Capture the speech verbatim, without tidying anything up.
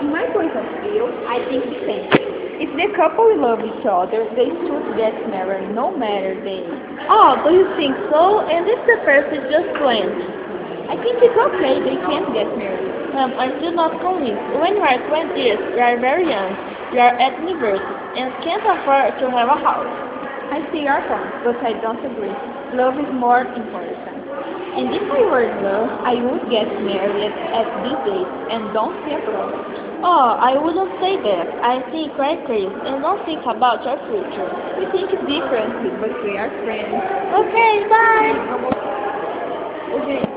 in my point of view, I think depends. If the couple love each other, they should get married no matter the age. Oh, do you think so? And if the person just plans? I think it's okay, they can get married. Um, I'm still not convinced. When you are twenty, you are very young. You are at university and can't afford to have a house. I see your point, but I don't agree. Love is more important. And if I were in love, I would get married at this age and don't see a problem. Oh, I wouldn't say that. I think you're crazy and don't think about your future. We think differently, but we are friends. Okay, bye! Okay.